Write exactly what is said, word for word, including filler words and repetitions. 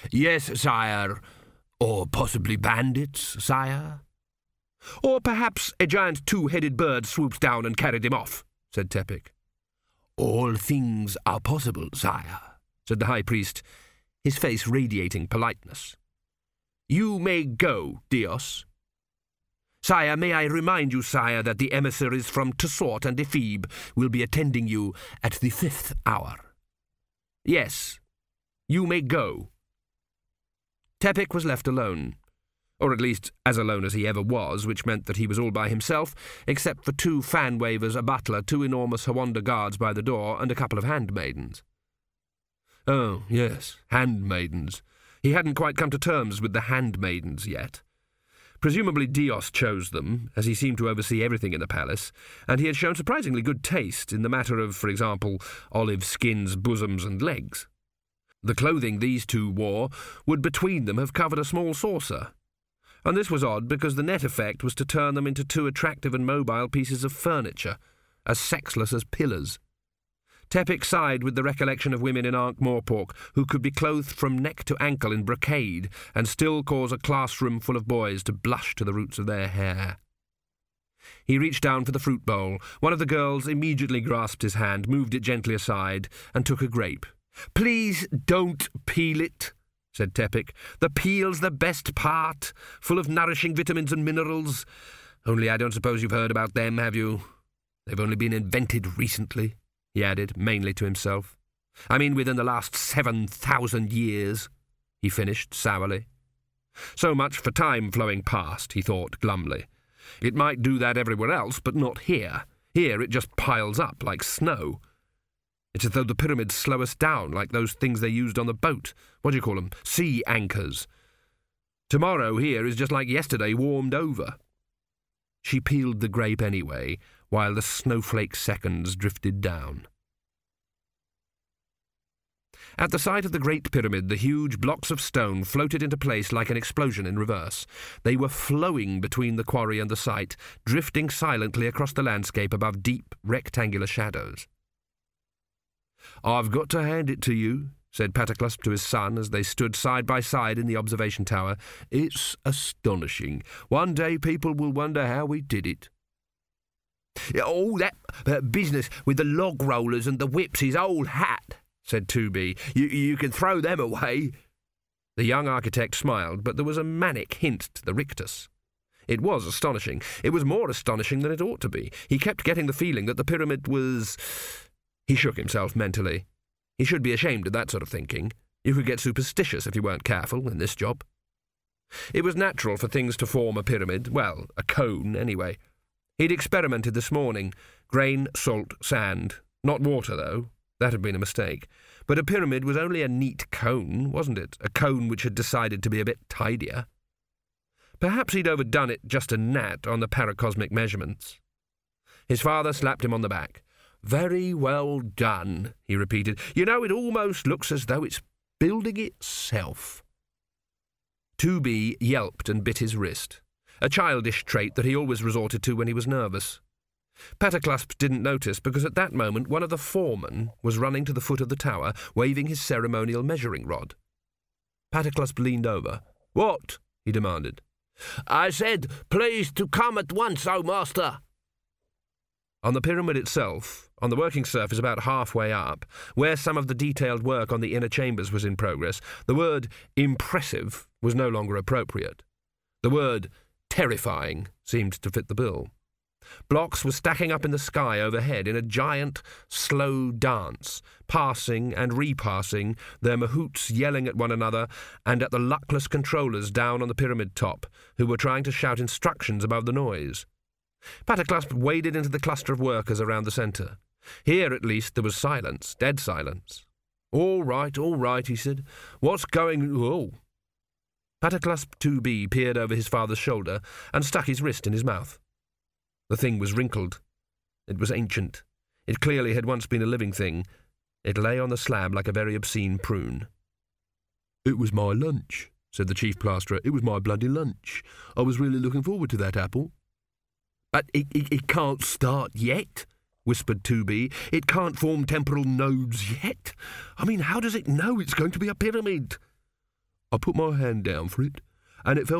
Yes, sire. Or possibly bandits, sire. Or perhaps a giant two-headed bird swoops down and carried him off, said Tepic. All things are possible, sire, said the high priest, his face radiating politeness. You may go, Dios. Sire, may I remind you, sire, that the emissaries from Tessort and Ephebe will be attending you at the fifth hour. Yes, you may go. Tepic was left alone, or at least as alone as he ever was, which meant that he was all by himself, except for two fan wavers, a butler, two enormous Hwanda guards by the door, and a couple of handmaidens. Oh, yes, handmaidens. He hadn't quite come to terms with the handmaidens yet. Presumably Dios chose them, as he seemed to oversee everything in the palace, and he had shown surprisingly good taste in the matter of, for example, olive skins, bosoms, and legs. The clothing these two wore would between them have covered a small saucer, and this was odd because the net effect was to turn them into two attractive and mobile pieces of furniture, as sexless as pillars. Tepic sighed with the recollection of women in Ankh-Morpork who could be clothed from neck to ankle in brocade and still cause a classroom full of boys to blush to the roots of their hair. He reached down for the fruit bowl. One of the girls immediately grasped his hand, moved it gently aside, and took a grape. "Please don't peel it," said Tepic. "The peel's the best part, full of nourishing vitamins and minerals. Only I don't suppose you've heard about them, have you? They've only been invented recently," he added, mainly to himself. "I mean within the last seven thousand years," he finished sourly. So much for time flowing past, he thought glumly. It might do that everywhere else, but not here. Here it just piles up like snow. It's as though the pyramids slow us down, like those things they used on the boat. What do you call them? Sea anchors. Tomorrow here is just like yesterday warmed over. She peeled the grape anyway, while the snowflake seconds drifted down. At the site of the Great Pyramid, the huge blocks of stone floated into place like an explosion in reverse. They were flowing between the quarry and the site, drifting silently across the landscape above deep, rectangular shadows. "I've got to hand it to you," said Pataclusp to his son as they stood side by side in the observation tower. "It's astonishing. One day people will wonder how we did it." "All that uh, business with the log rollers and the whips is old hat," said two B. You, you can throw them away." The young architect smiled, but there was a manic hint to the rictus. It was astonishing. It was more astonishing than it ought to be. He kept getting the feeling that the pyramid was... He shook himself mentally. He should be ashamed of that sort of thinking. You could get superstitious if you weren't careful in this job. It was natural for things to form a pyramid, well, a cone anyway. He'd experimented this morning. Grain, salt, sand. Not water, though. That had been a mistake. But a pyramid was only a neat cone, wasn't it? A cone which had decided to be a bit tidier. Perhaps he'd overdone it just a gnat on the paracosmic measurements. His father slapped him on the back. "Very well done," he repeated. "You know, it almost looks as though it's building itself." two B yelped and bit his wrist, a childish trait that he always resorted to when he was nervous. Pataclusp didn't notice because at that moment one of the foremen was running to the foot of the tower, waving his ceremonial measuring rod. Pataclusp leaned over. "What?" he demanded. "I said, please to come at once, O master." On the pyramid itself, on the working surface about halfway up, where some of the detailed work on the inner chambers was in progress, the word impressive was no longer appropriate. The word terrifying seemed to fit the bill. Blocks were stacking up in the sky overhead in a giant, slow dance, passing and repassing, their mahouts yelling at one another and at the luckless controllers down on the pyramid top, who were trying to shout instructions above the noise. Pataclusp waded into the cluster of workers around the centre. Here, at least, there was silence, dead silence. "All right, all right," he said. "What's going... Oh!" Pataclusp two B peered over his father's shoulder and stuck his wrist in his mouth. The thing was wrinkled. It was ancient. It clearly had once been a living thing. It lay on the slab like a very obscene prune. "It was my lunch," said the chief plasterer. "It was my bloody lunch. I was really looking forward to that apple." "But it, it, it can't start yet," whispered two B. "It can't form temporal nodes yet. I mean, how does it know it's going to be a pyramid?" I put my hand down for it, and it felt